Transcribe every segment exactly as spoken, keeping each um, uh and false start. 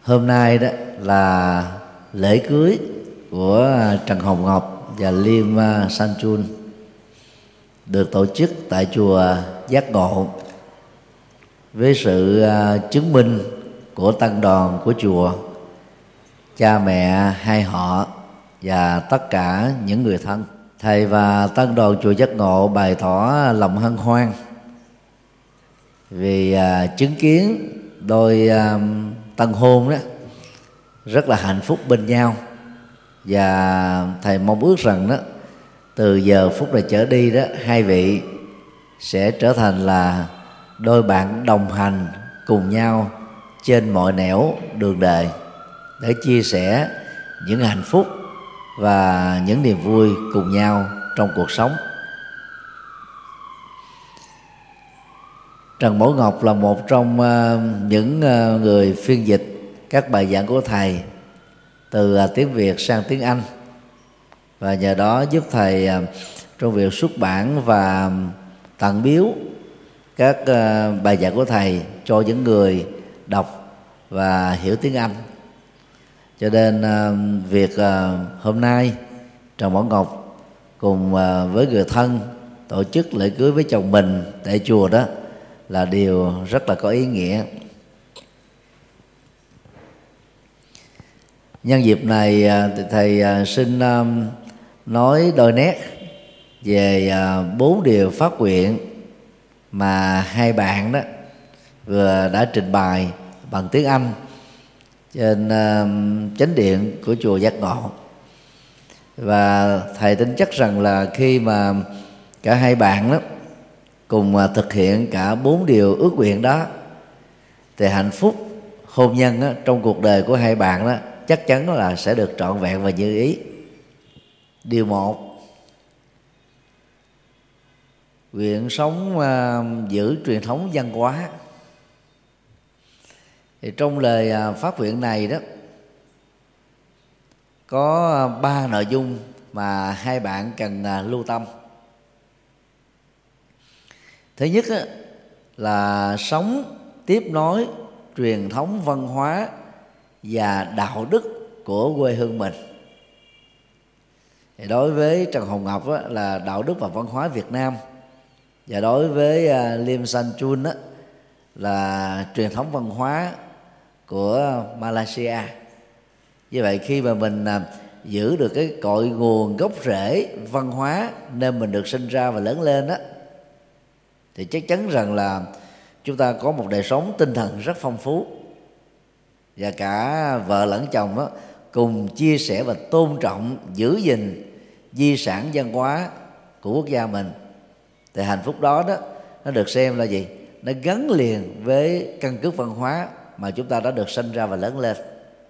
Hôm nay đó là lễ cưới của Trần Hồng Ngọc và Liêm Sanchun, được tổ chức tại chùa Giác Ngộ với sự chứng minh của tăng đoàn của chùa, cha mẹ hai họ và tất cả những người thân. Thầy và tăng đoàn chùa Giác Ngộ bày tỏ lòng hân hoan vì uh, chứng kiến đôi uh, tân hôn đó rất là hạnh phúc bên nhau, và thầy mong ước rằng đó từ giờ phút này trở đi đó, hai vị sẽ trở thành là đôi bạn đồng hành cùng nhau trên mọi nẻo đường đời để chia sẻ những hạnh phúc và những niềm vui cùng nhau trong cuộc sống. Trần Mẫu Ngọc là một trong những người phiên dịch các bài giảng của thầy từ tiếng Việt sang tiếng Anh, và nhờ đó giúp thầy trong việc xuất bản và tặng biếu các bài giảng của thầy cho những người đọc và hiểu tiếng Anh. Cho nên việc hôm nay Trần Mẫu Ngọc cùng với người thân tổ chức lễ cưới với chồng mình tại chùa đó là điều rất là có ý nghĩa. Nhân dịp này thì thầy xin nói đôi nét về bốn điều phát nguyện mà hai bạn đó vừa đã trình bày bằng tiếng Anh trên chánh điện của chùa Giác Ngộ. Và thầy tin chắc rằng là khi mà cả hai bạn đó cùng thực hiện cả bốn điều ước nguyện đó, thì hạnh phúc hôn nhân đó, trong cuộc đời của hai bạn đó chắc chắn là sẽ được trọn vẹn và như ý. Điều một, nguyện sống uh, giữ truyền thống văn hóa. Thì trong lời uh, phát nguyện này đó có uh, ba nội dung mà hai bạn cần uh, lưu tâm. Thứ nhất á, là sống tiếp nối truyền thống văn hóa và đạo đức của quê hương mình. Thì đối với Trần Hồng Ngọc á, là đạo đức và văn hóa Việt Nam, và đối với uh, Liêm Sanchun á, là truyền thống văn hóa của Malaysia. Như vậy khi mà mình uh, giữ được cái cội nguồn gốc rễ văn hóa nơi mình được sinh ra và lớn lên á, thì chắc chắn rằng là chúng ta có một đời sống tinh thần rất phong phú, và cả vợ lẫn chồng đó cùng chia sẻ và tôn trọng giữ gìn di sản văn hóa của quốc gia mình. Thì hạnh phúc đó đó nó được xem là gì? Nó gắn liền với căn cước văn hóa mà chúng ta đã được sinh ra và lớn lên.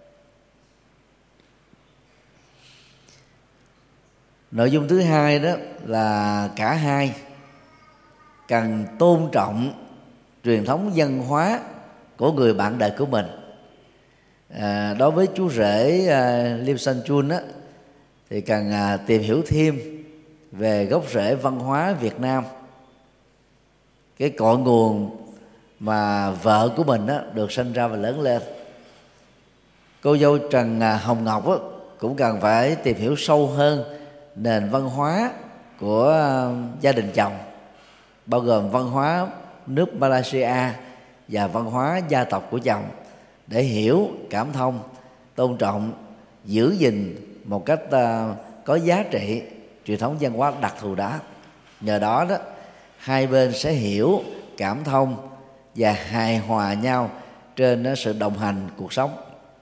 Nội dung thứ hai đó là cả hai cần tôn trọng truyền thống văn hóa của người bạn đời của mình. À, đối với chú rể à, Liêm Sanchun á, thì cần à, tìm hiểu thêm về gốc rễ văn hóa Việt Nam, cái cội nguồn mà vợ của mình á, được sinh ra và lớn lên. Cô dâu Trần Hồng Ngọc á, cũng cần phải tìm hiểu sâu hơn nền văn hóa của à, gia đình chồng, bao gồm văn hóa nước Malaysia và văn hóa gia tộc của chồng, để hiểu, cảm thông, tôn trọng, giữ gìn một cách uh, có giá trị truyền thống văn hóa đặc thù đó. Nhờ đó đó hai bên sẽ hiểu, cảm thông và hài hòa nhau trên uh, sự đồng hành cuộc sống.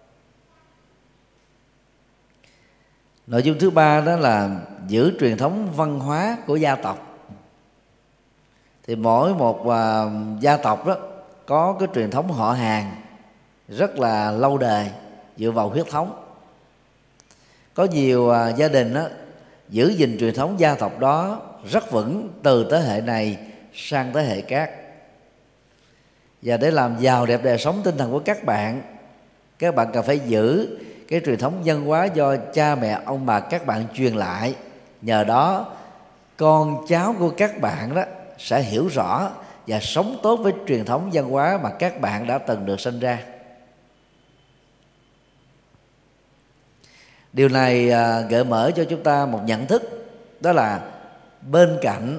Nội dung thứ ba đó là giữ truyền thống văn hóa của gia tộc. Thì mỗi một uh, gia tộc đó có cái truyền thống họ hàng rất là lâu đời dựa vào huyết thống. Có nhiều uh, gia đình đó, giữ gìn truyền thống gia tộc đó rất vững từ thế hệ này sang thế hệ khác. Và để làm giàu đẹp đời sống tinh thần của các bạn, các bạn cần phải giữ cái truyền thống văn hóa do cha mẹ ông bà các bạn truyền lại. Nhờ đó con cháu của các bạn đó sẽ hiểu rõ và sống tốt với truyền thống văn hóa mà các bạn đã từng được sinh ra. Điều này gợi mở cho chúng ta một nhận thức, đó là bên cạnh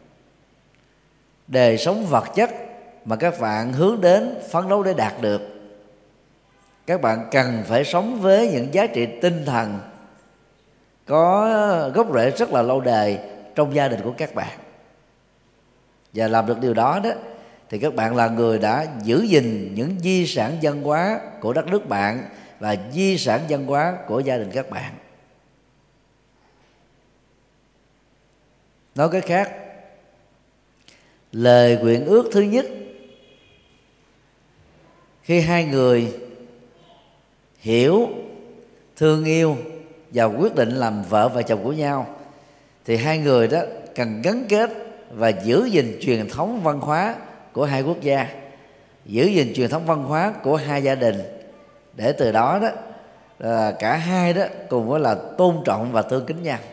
đời sống vật chất mà các bạn hướng đến phấn đấu để đạt được, các bạn cần phải sống với những giá trị tinh thần có gốc rễ rất là lâu đời trong gia đình của các bạn. Và làm được điều đó đó thì các bạn là người đã giữ gìn những di sản văn hóa của đất nước bạn và di sản văn hóa của gia đình các bạn. Nói cách khác, lời nguyện ước thứ nhất khi hai người hiểu, thương yêu và quyết định làm vợ và chồng của nhau, thì hai người đó cần gắn kết và giữ gìn truyền thống văn hóa của hai quốc gia, giữ gìn truyền thống văn hóa của hai gia đình, để từ đó đó cả hai đó cùng với là tôn trọng và thương kính nhau.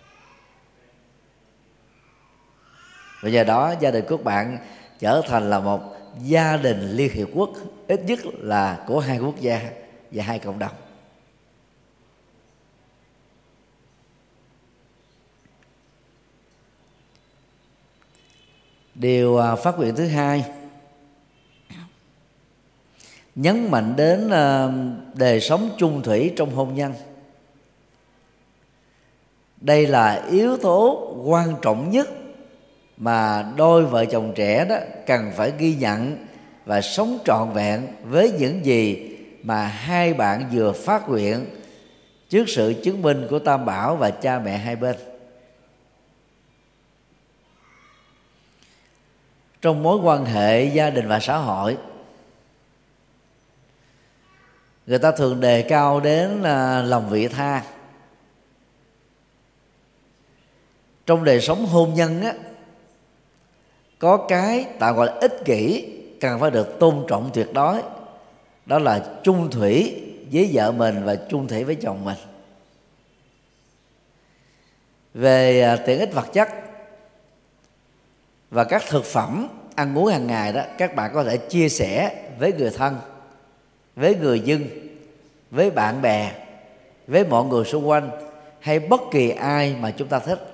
Và do đó gia đình của bạn trở thành là một gia đình Liên Hiệp Quốc, ít nhất là của hai quốc gia và hai cộng đồng. Điều phát nguyện thứ hai nhấn mạnh đến đời sống chung thủy trong hôn nhân. Đây là yếu tố quan trọng nhất mà đôi vợ chồng trẻ đó cần phải ghi nhận và sống trọn vẹn với những gì mà hai bạn vừa phát nguyện trước sự chứng minh của Tam Bảo và cha mẹ hai bên. Trong mối quan hệ gia đình và xã hội, người ta thường đề cao đến lòng vị tha. Trong đời sống hôn nhân á, có cái tạm gọi là ích kỷ cần phải được tôn trọng tuyệt đối, đó là chung thủy với vợ mình và chung thủy với chồng mình. Về tiện ích vật chất và các thực phẩm ăn uống hàng ngày đó, các bạn có thể chia sẻ với người thân, với người dân, với bạn bè, với mọi người xung quanh, hay bất kỳ ai mà chúng ta thích.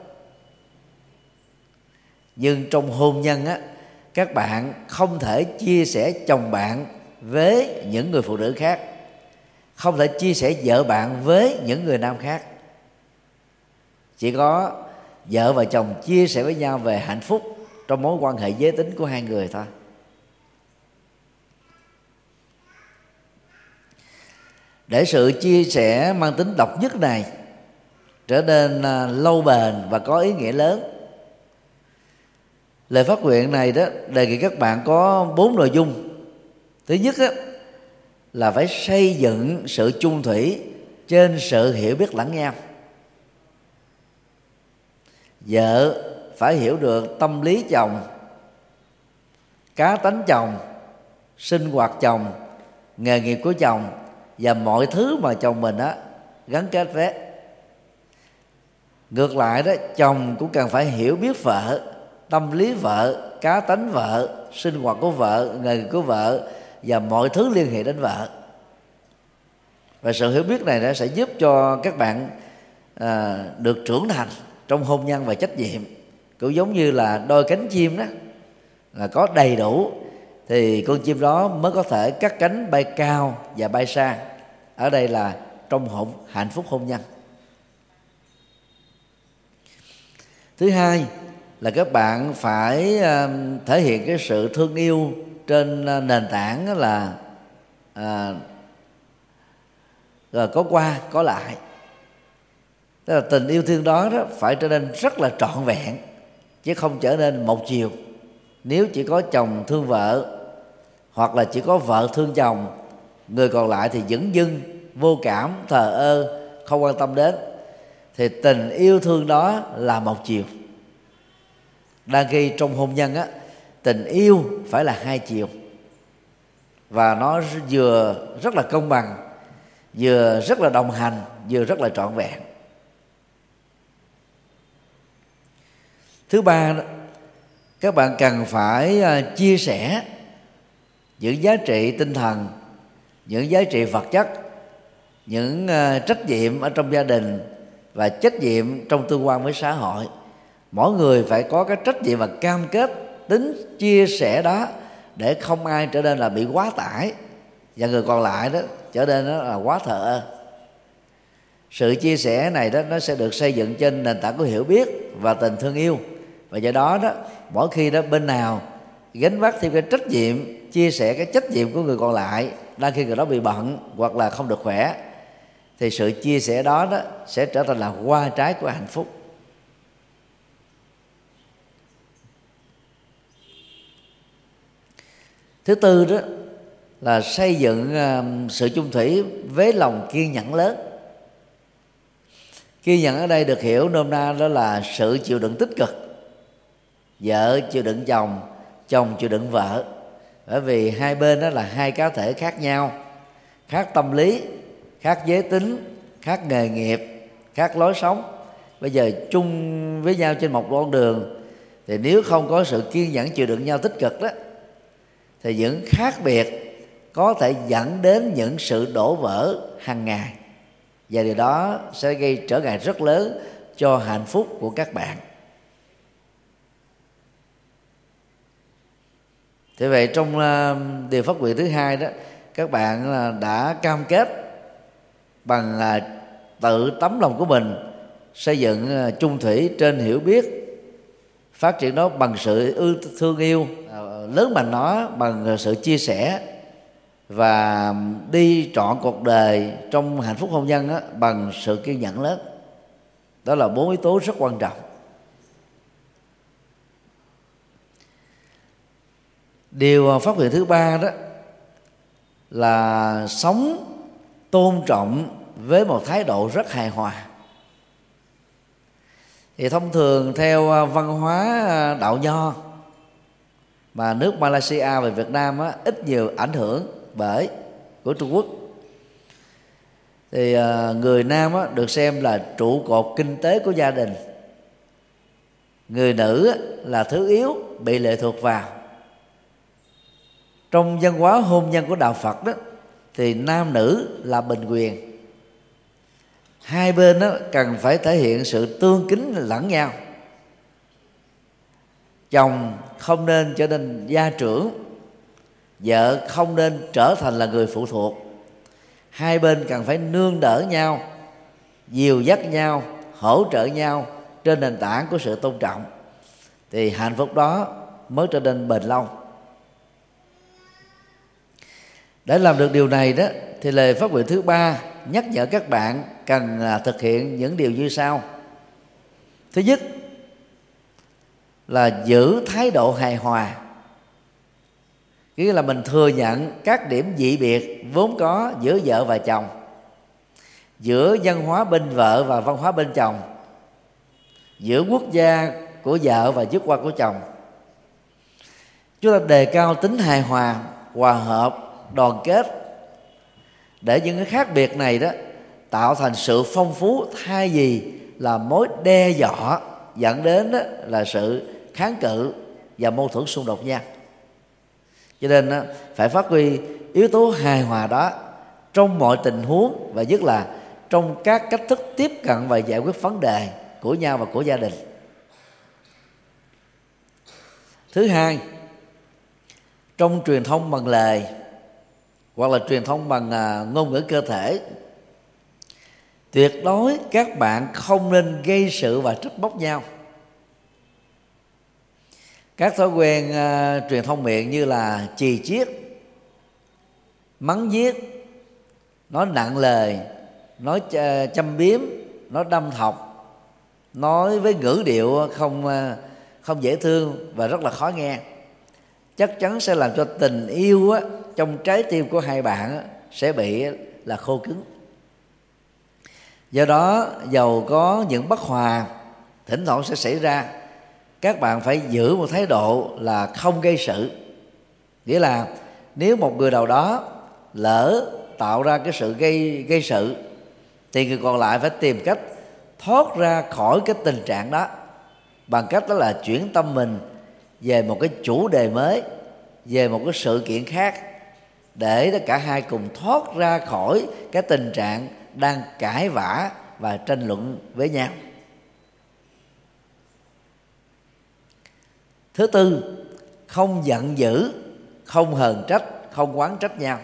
Nhưng trong hôn nhân á, các bạn không thể chia sẻ chồng bạn với những người phụ nữ khác, không thể chia sẻ vợ bạn với những người nam khác. Chỉ có vợ và chồng chia sẻ với nhau về hạnh phúc trong mối quan hệ giới tính của hai người thôi. Để sự chia sẻ mang tính độc nhất này trở nên lâu bền và có ý nghĩa lớn, lời phát nguyện này đó đề nghị các bạn có bốn nội dung. Thứ nhất á, là phải xây dựng sự chung thủy trên sự hiểu biết lẫn nhau. Vợ phải hiểu được tâm lý chồng, cá tánh chồng, sinh hoạt chồng, nghề nghiệp của chồng và mọi thứ mà chồng mình á gắn kết với. Ngược lại đó, chồng cũng cần phải hiểu biết vợ, tâm lý vợ, cá tánh vợ, sinh hoạt của vợ, nghề nghiệp của vợ và mọi thứ liên hệ đến vợ. Và sự hiểu biết này nó sẽ giúp cho các bạn à, được trưởng thành trong hôn nhân và trách nhiệm. Cũng giống như là đôi cánh chim đó, là có đầy đủ thì con chim đó mới có thể cắt cánh bay cao và bay xa. Ở đây là trong hôn, hạnh phúc hôn nhân. Thứ hai là các bạn phải thể hiện cái sự thương yêu trên nền tảng là à, là có qua có lại. Tức là tình yêu thương đó, đó phải trở nên rất là trọn vẹn, chứ không trở nên một chiều. Nếu chỉ có chồng thương vợ, hoặc là chỉ có vợ thương chồng, người còn lại thì dửng dưng, vô cảm, thờ ơ, không quan tâm đến, thì tình yêu thương đó là một chiều. Đang khi trong hôn nhân á, tình yêu phải là hai chiều, và nó vừa rất là công bằng, vừa rất là đồng hành, vừa rất là trọn vẹn. Thứ ba, các bạn cần phải chia sẻ những giá trị tinh thần, những giá trị vật chất những uh, trách nhiệm ở trong gia đình và trách nhiệm trong tương quan với xã hội. Mỗi người phải có cái trách nhiệm và cam kết tính chia sẻ đó, để không ai trở nên là bị quá tải và người còn lại đó trở nên đó là quá thờ ơ. Sự chia sẻ này đó nó sẽ được xây dựng trên nền tảng của hiểu biết và tình thương yêu, và do đó đó mỗi khi đó bên nào gánh vác thêm cái trách nhiệm chia sẻ cái trách nhiệm của người còn lại, đang khi người đó bị bận hoặc là không được khỏe, thì sự chia sẻ đó đó sẽ trở thành là hoa trái của hạnh phúc. Thứ tư đó là xây dựng uh, sự chung thủy với lòng kiên nhẫn lớn. Kiên nhẫn ở đây được hiểu nôm na đó là sự chịu đựng tích cực. Vợ chịu đựng chồng, chồng chịu đựng vợ. Bởi vì hai bên đó là hai cá thể khác nhau, khác tâm lý, khác giới tính, khác nghề nghiệp, khác lối sống. Bây giờ chung với nhau trên một con đường, thì nếu không có sự kiên nhẫn chịu đựng nhau tích cực đó, thì những khác biệt có thể dẫn đến những sự đổ vỡ hàng ngày, và điều đó sẽ gây trở ngại rất lớn cho hạnh phúc của các bạn. Thế vậy trong uh, điều phát nguyện thứ hai đó, các bạn uh, đã cam kết bằng uh, tự tấm lòng của mình xây dựng uh, chung thủy trên hiểu biết, phát triển nó bằng sự ưu thương yêu, uh, lớn mạnh nó bằng sự chia sẻ, và đi trọn cuộc đời trong hạnh phúc hôn nhân đó, bằng sự kiên nhẫn lớn. Đó là bốn yếu tố rất quan trọng. Điều phát nguyện thứ ba đó là sống tôn trọng với một thái độ rất hài hòa. Thì thông thường theo văn hóa đạo Nho, mà nước Malaysia và Việt Nam á, ít nhiều ảnh hưởng bởi của Trung Quốc, thì người nam á, được xem là trụ cột kinh tế của gia đình, người nữ á, là thứ yếu bị lệ thuộc vào. Trong văn hóa hôn nhân của đạo Phật đó, thì nam nữ là bình quyền, hai bên đó cần phải thể hiện sự tương kính lẫn nhau. Chồng không nên trở nên gia trưởng, vợ không nên trở thành là người phụ thuộc. Hai bên cần phải nương đỡ nhau, dìu dắt nhau, hỗ trợ nhau trên nền tảng của sự tôn trọng, thì hạnh phúc đó mới trở nên bền lâu. Để làm được điều này đó, thì lời phát nguyện thứ ba nhắc nhở các bạn cần thực hiện những điều như sau. Thứ nhất là giữ thái độ hài hòa, nghĩa là mình thừa nhận các điểm dị biệt vốn có giữa vợ và chồng, giữa văn hóa bên vợ và văn hóa bên chồng, giữa quốc gia của vợ và chức quan của chồng. Chúng ta đề cao tính hài hòa, hòa hợp, đoàn kết, để những cái khác biệt này đó tạo thành sự phong phú, thay vì là mối đe dọa dẫn đến đó là sự kháng cự và mâu thuẫn xung đột nhau. Cho nên đó, phải phát huy yếu tố hài hòa đó trong mọi tình huống, và nhất là trong các cách thức tiếp cận và giải quyết vấn đề của nhau và của gia đình. Thứ hai, trong truyền thông bằng lời hoặc là truyền thông bằng uh, ngôn ngữ cơ thể, tuyệt đối các bạn không nên gây sự và trách móc nhau. Các thói quen uh, truyền thông miệng như là chì chiết, mắng nhiếc, nói nặng lời, nói ch- châm biếm, nói đâm thọc, nói với ngữ điệu không uh, không dễ thương và rất là khó nghe, chắc chắn sẽ làm cho tình yêu á, trong trái tim của hai bạn á, sẽ bị là khô cứng. Do đó, dầu có những bất hòa thỉnh thoảng sẽ xảy ra, các bạn phải giữ một thái độ là không gây sự. Nghĩa là nếu một người nào đó lỡ tạo ra cái sự gây gây sự, thì người còn lại phải tìm cách thoát ra khỏi cái tình trạng đó bằng cách đó là chuyển tâm mình về một cái chủ đề mới, về một cái sự kiện khác, để cả hai cùng thoát ra khỏi cái tình trạng đang cãi vã và tranh luận với nhau. Thứ tư, không giận dữ, không hờn trách, không oán trách nhau.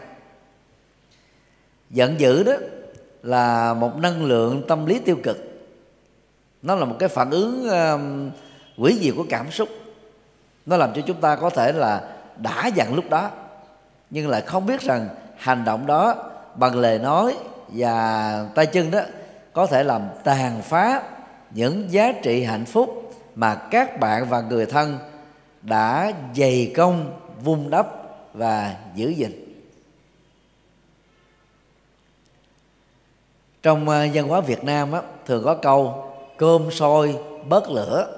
Giận dữ đó là một năng lượng tâm lý tiêu cực, nó là một cái phản ứng uh, hủy diệt của cảm xúc. Nó làm cho chúng ta có thể là đã giận lúc đó, nhưng lại không biết rằng hành động đó bằng lời nói và tay chân đó có thể làm tàn phá những giá trị hạnh phúc mà các bạn và người thân đã dày công vun đắp và giữ gìn. Trong văn hóa Việt Nam á, thường có câu cơm sôi bớt lửa.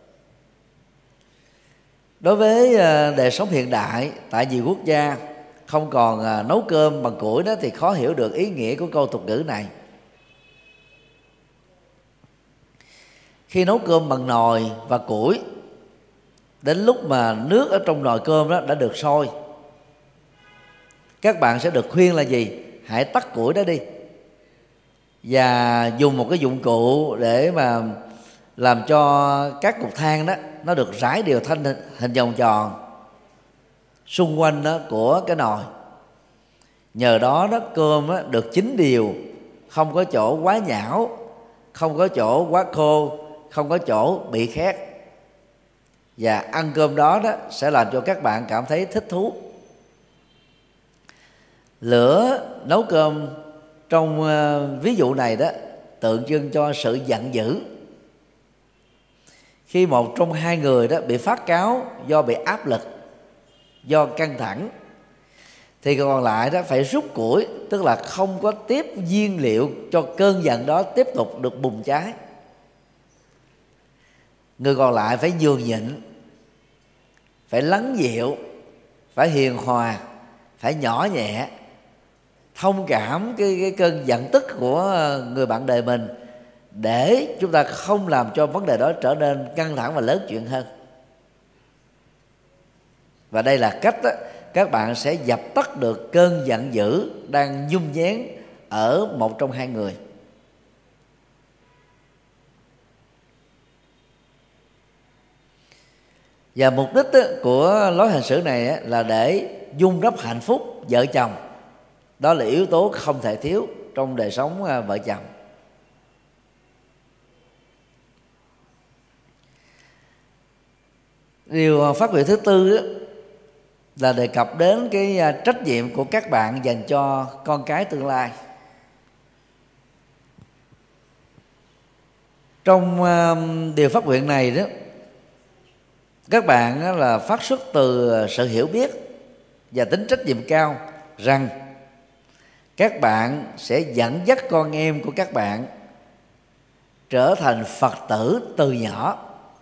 Đối với đời sống hiện đại, tại nhiều quốc gia không còn nấu cơm bằng củi đó, thì khó hiểu được ý nghĩa của câu tục ngữ này. Khi nấu cơm bằng nồi và củi, đến lúc mà nước ở trong nồi cơm đó đã được sôi, các bạn sẽ được khuyên là gì? Hãy tắt củi đó đi và dùng một cái dụng cụ để mà làm cho các cục than đó nó được rải đều thành hình vòng tròn xung quanh đó của cái nồi. Nhờ đó đó cơm đó được chín đều, không có chỗ quá nhão, không có chỗ quá khô, không có chỗ bị khét. Và ăn cơm đó đó sẽ làm cho các bạn cảm thấy thích thú. Lửa nấu cơm trong uh, ví dụ này đó tượng trưng cho sự giận dữ. Khi một trong hai người đó bị phát cáu do bị áp lực, do căng thẳng, thì còn lại đó phải rút củi, tức là không có tiếp nhiên liệu cho cơn giận đó tiếp tục được bùng cháy. Người còn lại phải nhường nhịn, phải lắng dịu, phải hiền hòa, phải nhỏ nhẹ, thông cảm cái, cái cơn giận tức của người bạn đời mình, để chúng ta không làm cho vấn đề đó trở nên căng thẳng và lớn chuyện hơn. Và đây là cách đó, các bạn sẽ dập tắt được cơn giận dữ đang nhung nhén ở một trong hai người. Và mục đích của lối hành xử này là để vun đắp hạnh phúc vợ chồng. Đó là yếu tố không thể thiếu trong đời sống vợ chồng. Điều phát biểu thứ tư là đề cập đến cái trách nhiệm của các bạn dành cho con cái tương lai. Trong điều phát nguyện này đó, các bạn là phát xuất từ sự hiểu biết và tính trách nhiệm cao rằng các bạn sẽ dẫn dắt con em của các bạn trở thành Phật tử từ nhỏ.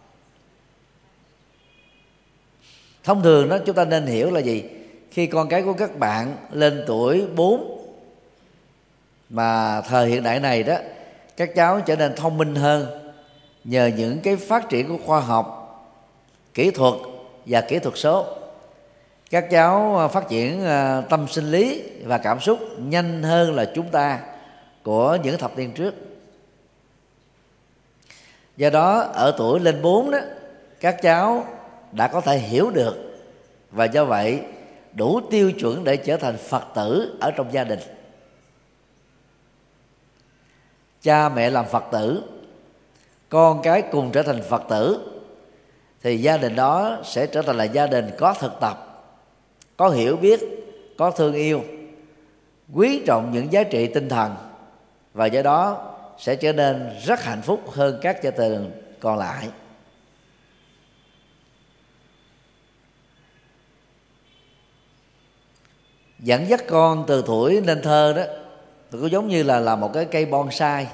Thông thường đó chúng ta nên hiểu là gì? Khi con cái của các bạn lên tuổi bốn, mà thời hiện đại này đó, các cháu trở nên thông minh hơn nhờ những cái phát triển của khoa học, kỹ thuật và kỹ thuật số. Các cháu phát triển tâm sinh lý và cảm xúc nhanh hơn là chúng ta của những thập niên trước. Do đó ở tuổi lên bốn đó, các cháu đã có thể hiểu được, và do vậy đủ tiêu chuẩn để trở thành Phật tử ở trong gia đình. Cha mẹ làm Phật tử, con cái cùng trở thành Phật tử, thì gia đình đó sẽ trở thành là gia đình có thực tập, có hiểu biết, có thương yêu, quý trọng những giá trị tinh thần, và do đó sẽ trở nên rất hạnh phúc hơn các gia đình còn lại. Dẫn dắt con từ tuổi nên thơ đó thì cũng giống như là là một cái cây bonsai.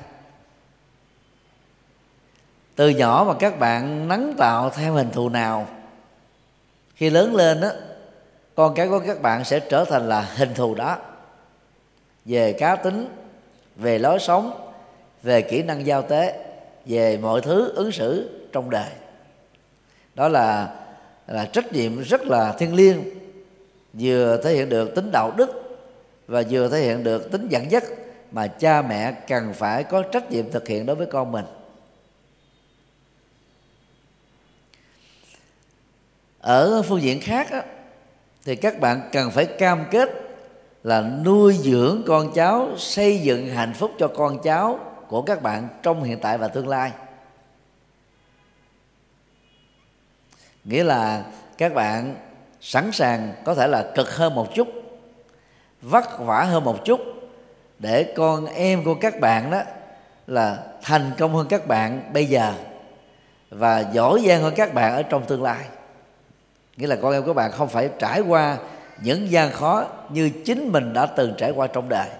Từ nhỏ mà các bạn nắng tạo theo hình thù nào, khi lớn lên đó, con cái của các bạn sẽ trở thành là hình thù đó, về cá tính, về lối sống, về kỹ năng giao tế, về mọi thứ ứng xử trong đời. Đó là, là trách nhiệm rất là thiêng liêng vừa thể hiện được tính đạo đức và vừa thể hiện được tính dẫn dắt mà cha mẹ cần phải có trách nhiệm thực hiện đối với con mình. Ở phương diện khác á, thì các bạn cần phải cam kết là nuôi dưỡng con cháu, xây dựng hạnh phúc cho con cháu của các bạn trong hiện tại và tương lai. Nghĩa là các bạn sẵn sàng có thể là cực hơn một chút, vất vả hơn một chút, để con em của các bạn đó là thành công hơn các bạn bây giờ và giỏi giang hơn các bạn ở trong tương lai. Nghĩa là con em các bạn không phải trải qua những gian khó như chính mình đã từng trải qua trong đời.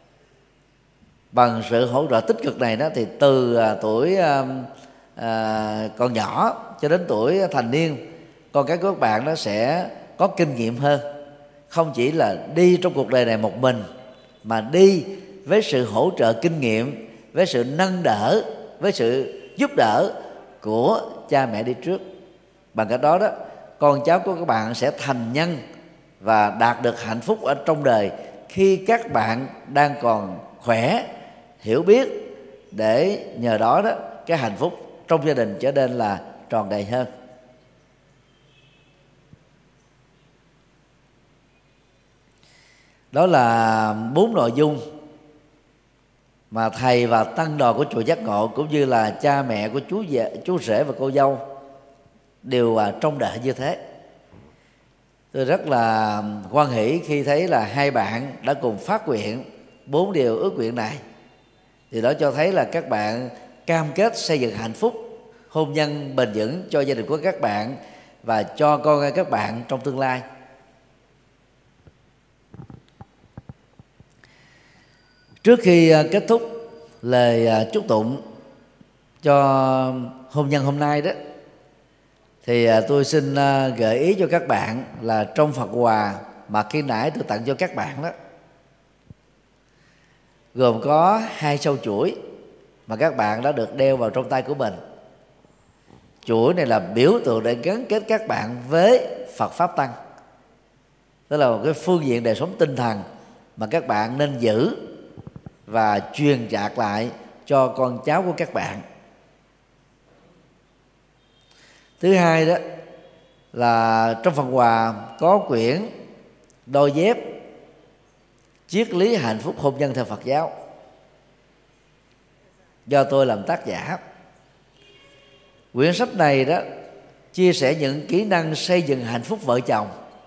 Bằng sự hỗ trợ tích cực này đó, thì từ à, tuổi à, à, còn nhỏ cho đến tuổi thành niên, con cái của các bạn nó sẽ có kinh nghiệm hơn, không chỉ là đi trong cuộc đời này một mình, mà đi với sự hỗ trợ kinh nghiệm, với sự nâng đỡ, với sự giúp đỡ của cha mẹ đi trước. Bằng cách đó đó, con cháu của các bạn sẽ thành nhân và đạt được hạnh phúc ở trong đời khi các bạn đang còn khỏe, hiểu biết, để nhờ đó đó cái hạnh phúc trong gia đình trở nên là tròn đầy hơn. Đó là bốn nội dung mà thầy và tăng đoàn của chùa Giác Ngộ cũng như là cha mẹ của chú rể, chú rể và cô dâu đều trông đợi như thế. Tôi rất là hoan hỷ khi thấy là hai bạn đã cùng phát nguyện bốn điều ước nguyện này. Thì đó cho thấy là các bạn cam kết xây dựng hạnh phúc, hôn nhân bền vững cho gia đình của các bạn và cho con em các bạn trong tương lai. Trước khi kết thúc lời chúc tụng cho hôn nhân hôm nay đó, thì tôi xin gợi ý cho các bạn là trong Phật quà mà khi nãy tôi tặng cho các bạn đó, gồm có hai sâu chuỗi mà các bạn đã được đeo vào trong tay của mình. Chuỗi này là biểu tượng để gắn kết các bạn với Phật Pháp Tăng. Đó là một cái phương diện đời sống tinh thần mà các bạn nên giữ và truyền đạt lại cho con cháu của các bạn. Thứ hai đó là trong phần quà có quyển đôi dép triết lý hạnh phúc hôn nhân theo Phật giáo, do tôi làm tác giả. Quyển sách này đó chia sẻ những kỹ năng xây dựng hạnh phúc vợ chồng.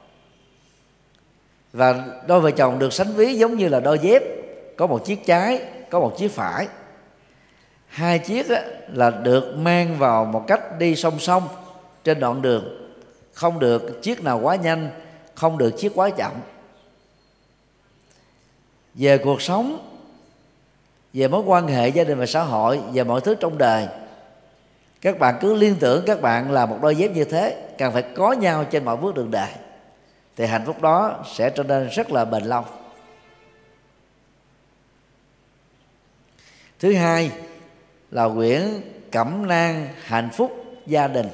Và đôi vợ chồng được sánh ví giống như là đôi dép, có một chiếc trái, có một chiếc phải. Hai chiếc á, là được mang vào một cách đi song song trên đoạn đường, không được chiếc nào quá nhanh, không được chiếc quá chậm. Về cuộc sống, về mối quan hệ gia đình và xã hội, về mọi thứ trong đời, các bạn cứ liên tưởng các bạn là một đôi dép như thế, cần phải có nhau trên mọi bước đường đời, thì hạnh phúc đó sẽ trở nên rất là bền lâu. Thứ hai là quyển Cẩm nang hạnh phúc gia đình.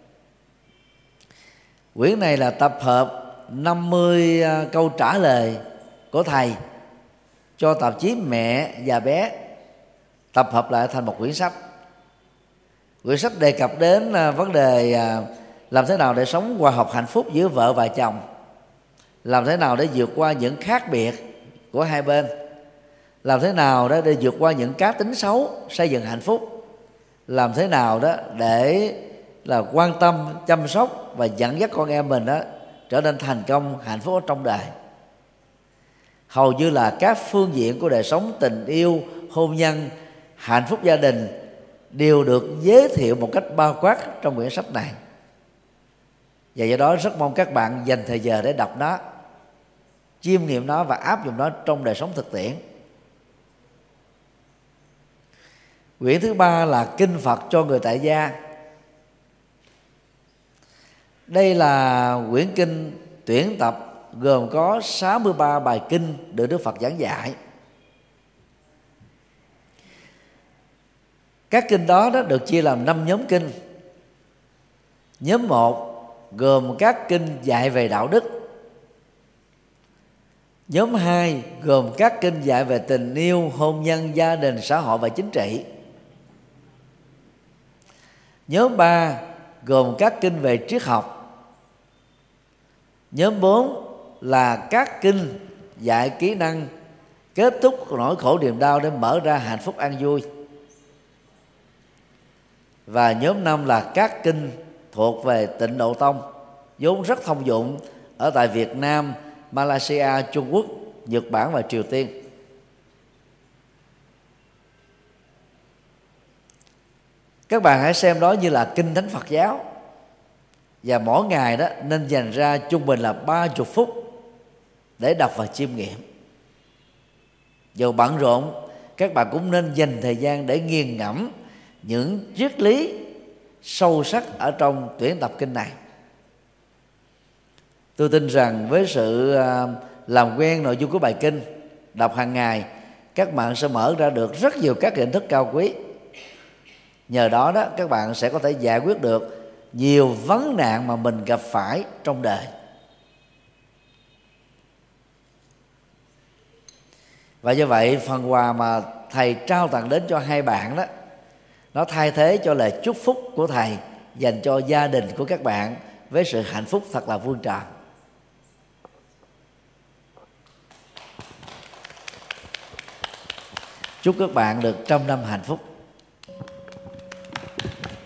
Quyển này là tập hợp năm mươi câu trả lời của thầy cho tạp chí Mẹ và Bé, tập hợp lại thành một quyển sách. Quyển sách đề cập đến vấn đề làm thế nào để sống hòa hợp hạnh phúc giữa vợ và chồng, làm thế nào để vượt qua những khác biệt của hai bên, làm thế nào đó để vượt qua những cá tính xấu, xây dựng hạnh phúc, làm thế nào đó để là quan tâm, chăm sóc và dẫn dắt con em mình đó trở nên thành công, hạnh phúc ở trong đời. Hầu như là các phương diện của đời sống tình yêu, hôn nhân, hạnh phúc gia đình đều được giới thiệu một cách bao quát trong quyển sách này. Và do đó rất mong các bạn dành thời giờ để đọc nó, chiêm nghiệm nó và áp dụng nó trong đời sống thực tiễn. Quyển thứ ba là Kinh Phật cho người tại gia. Đây là quyển kinh tuyển tập gồm có sáu mươi ba bài kinh được Đức Phật giảng dạy. Các kinh đó, đó được chia làm năm nhóm kinh. Nhóm một gồm các kinh dạy về đạo đức, Nhóm hai gồm các kinh dạy về tình yêu, hôn nhân, gia đình, xã hội và chính trị. Nhóm ba gồm các kinh về triết học. Nhóm bốn là các kinh dạy kỹ năng kết thúc nỗi khổ niềm đau để mở ra hạnh phúc an vui. Và nhóm năm là các kinh thuộc về Tịnh Độ Tông, vốn rất thông dụng ở tại Việt Nam, Malaysia, Trung Quốc, Nhật Bản và Triều Tiên. Các bạn hãy xem đó như là kinh thánh Phật giáo, và mỗi ngày đó nên dành ra trung bình là ba mươi phút để đọc và chiêm nghiệm. Dù bận rộn, các bạn cũng nên dành thời gian để nghiền ngẫm những triết lý sâu sắc ở trong tuyển tập kinh này. Tôi tin rằng với sự làm quen nội dung của bài kinh, đọc hàng ngày, các bạn sẽ mở ra được rất nhiều các hình thức cao quý. Nhờ đó đó các bạn sẽ có thể giải quyết được nhiều vấn nạn mà mình gặp phải trong đời. Và do vậy phần quà mà thầy trao tặng đến cho hai bạn đó, nó thay thế cho lời chúc phúc của thầy dành cho gia đình của các bạn với sự hạnh phúc thật là vương tròn. Chúc các bạn được trăm năm hạnh phúc.